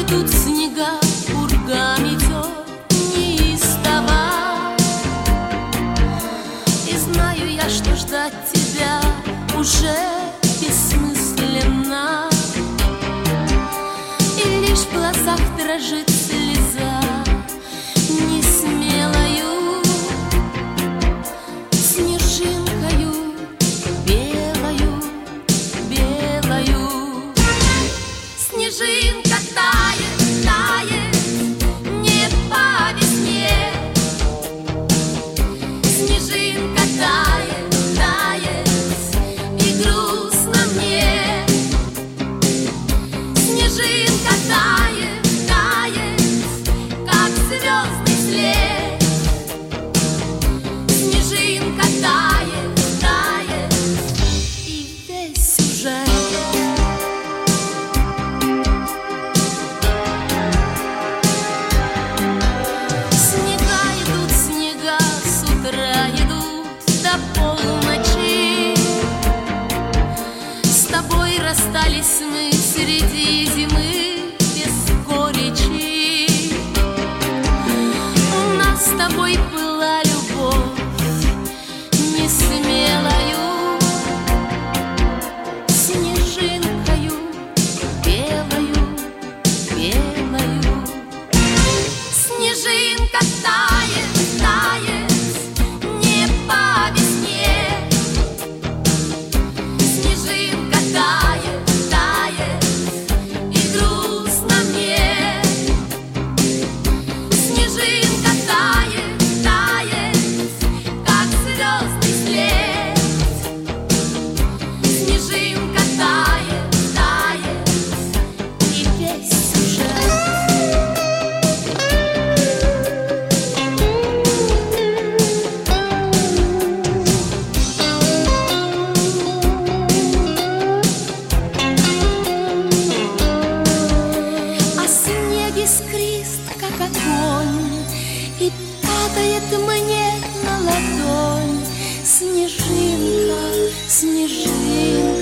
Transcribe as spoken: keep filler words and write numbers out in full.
идут снега, пурга метет неистово. И знаю я, что ждать тебя уже бессмысленно. И лишь в глазах дрожит слеза несмелою, снежинкою белою, белою. Снежинка тает, тает не по весне. Снежинка тает, тает, и грустно мне. Снежинка тает, тает, как звездный след. Снежинка тает, тает, и весь уже. Снега идут, снега с утра идут до полночи. С тобой расстались мы среди зимы без горечи. У нас с тобой была любовь несмелою, снежинкою белою, белою. Снежинка тает, тает не по весне. Снежинка тает, тает, и грустно мне. Снежинка тает, тает, как звездный след. Снежинка тает, тает, и весь сюжет. А снег искрист, как огонь, и падает мне на ладонь. Снежинка, снежинка.